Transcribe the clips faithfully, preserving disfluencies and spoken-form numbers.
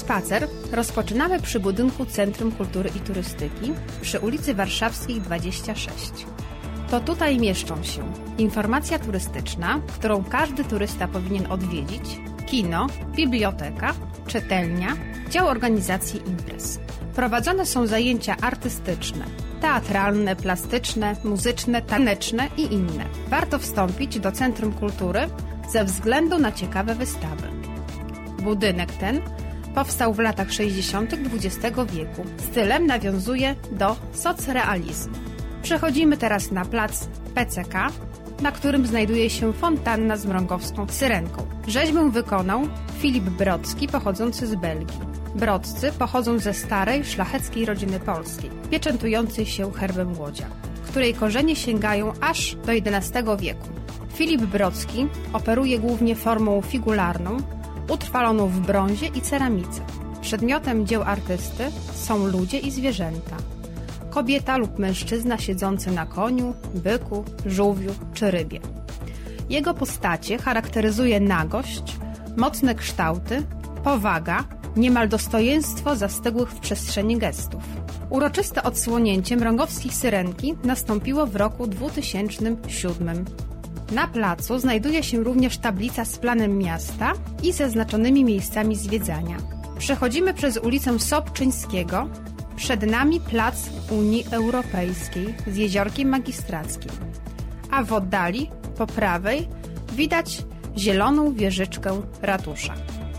Spacer rozpoczynamy przy budynku Centrum Kultury i Turystyki przy ulicy Warszawskiej dwadzieścia sześć. To tutaj mieszczą się informacja turystyczna, którą każdy turysta powinien odwiedzić, kino, biblioteka, czytelnia, dział organizacji imprez. Prowadzone są zajęcia artystyczne, teatralne, plastyczne, muzyczne, taneczne i inne. Warto wstąpić do Centrum Kultury ze względu na ciekawe wystawy. Budynek ten powstał w latach sześćdziesiątych dwudziestego wieku. Stylem nawiązuje do socrealizmu. Przechodzimy teraz na plac P C K, na którym znajduje się fontanna z mrągowską syrenką. Rzeźbę wykonał Filip Brodzki, pochodzący z Belgii. Brodzcy pochodzą ze starej, szlacheckiej rodziny polskiej, pieczętującej się herbem Łodzia, której korzenie sięgają aż do jedenastego wieku. Filip Brodzki operuje głównie formą figularną, utrwaloną w brązie i ceramice. Przedmiotem dzieł artysty są ludzie i zwierzęta. Kobieta lub mężczyzna siedzący na koniu, byku, żółwiu czy rybie. Jego postacie charakteryzuje nagość, mocne kształty, powaga, niemal dostojeństwo zastygłych w przestrzeni gestów. Uroczyste odsłonięcie mrągowskiej syrenki nastąpiło w roku dwutysięcznym siódmym. Na placu znajduje się również tablica z planem miasta i zaznaczonymi miejscami zwiedzania. Przechodzimy przez ulicę Sobczyńskiego. Przed nami plac Unii Europejskiej z jeziorkiem magistrackim, a w oddali, po prawej, widać zieloną wieżyczkę ratusza.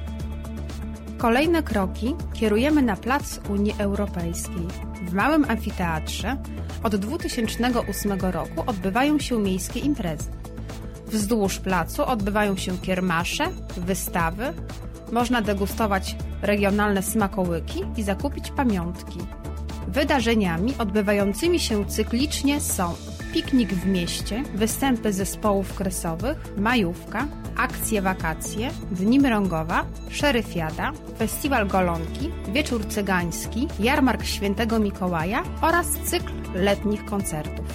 Kolejne kroki kierujemy na plac Unii Europejskiej. W małym amfiteatrze od dwutysięcznego ósmego roku odbywają się miejskie imprezy. Wzdłuż placu odbywają się kiermasze, wystawy, można degustować regionalne smakołyki i zakupić pamiątki. Wydarzeniami odbywającymi się cyklicznie są piknik w mieście, występy zespołów kresowych, majówka, akcje wakacje, dni Mrągowa, szeryfiada, festiwal golonki, wieczór cygański, jarmark Świętego Mikołaja oraz cykl letnich koncertów.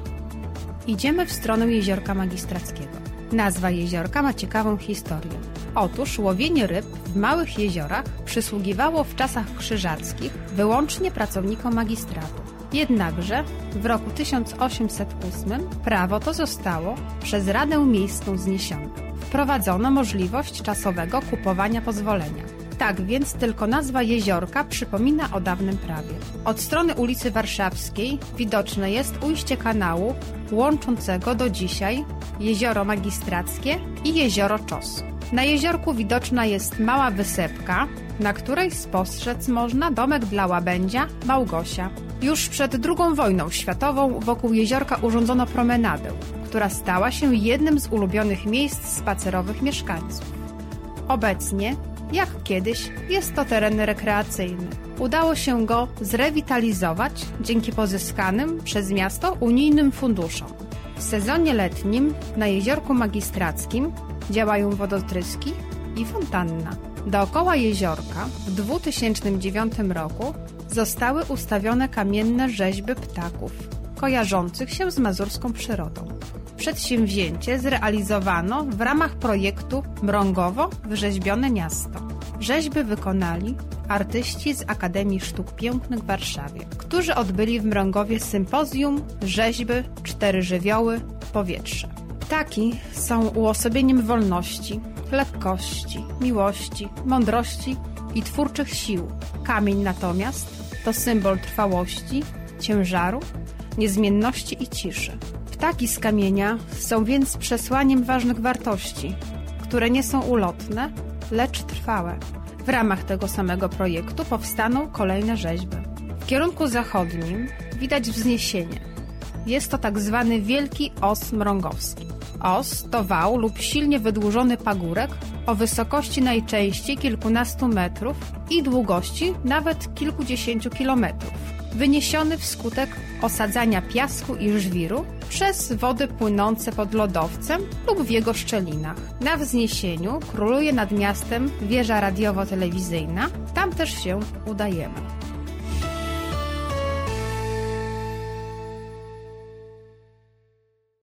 Idziemy w stronę Jeziorka Magistrackiego. Nazwa jeziorka ma ciekawą historię. Otóż łowienie ryb w małych jeziorach przysługiwało w czasach krzyżackich wyłącznie pracownikom magistratu. Jednakże w roku tysiąc osiemset ósmym prawo to zostało przez Radę Miejską zniesione. Wprowadzono możliwość czasowego kupowania pozwolenia. Tak więc tylko nazwa jeziorka przypomina o dawnym prawie. Od strony ulicy Warszawskiej widoczne jest ujście kanału łączącego do dzisiaj Jezioro Magistrackie i Jezioro Czos. Na jeziorku widoczna jest mała wysepka, na której spostrzec można domek dla łabędzia Małgosia. Już przed drugą wojną światową wokół jeziorka urządzono promenadę, która stała się jednym z ulubionych miejsc spacerowych mieszkańców. Obecnie, jak kiedyś, jest to teren rekreacyjny. Udało się go zrewitalizować dzięki pozyskanym przez miasto unijnym funduszom. W sezonie letnim na Jeziorku Magistrackim działają wodotryski i fontanna. Dookoła jeziorka w dwutysięcznym dziewiątym roku zostały ustawione kamienne rzeźby ptaków, kojarzących się z mazurską przyrodą. Przedsięwzięcie zrealizowano w ramach projektu Mrągowo wyrzeźbione miasto. Rzeźby wykonali artyści z Akademii Sztuk Pięknych w Warszawie, którzy odbyli w Mrągowie sympozjum rzeźby Cztery żywioły, powietrze. Ptaki są uosobieniem wolności, lekkości, miłości, mądrości i twórczych sił. Kamień natomiast to symbol trwałości, ciężaru, niezmienności i ciszy. Ptaki z kamienia są więc przesłaniem ważnych wartości, które nie są ulotne, lecz trwałe. W ramach tego samego projektu powstaną kolejne rzeźby. W kierunku zachodnim widać wzniesienie. Jest to tak zwany Wielki Os Mrągowski. Os to wał lub silnie wydłużony pagórek o wysokości najczęściej kilkunastu metrów i długości nawet kilkudziesięciu kilometrów, wyniesiony wskutek osadzania piasku i żwiru przez wody płynące pod lodowcem lub w jego szczelinach. Na wzniesieniu króluje nad miastem wieża radiowo-telewizyjna, tam też się udajemy.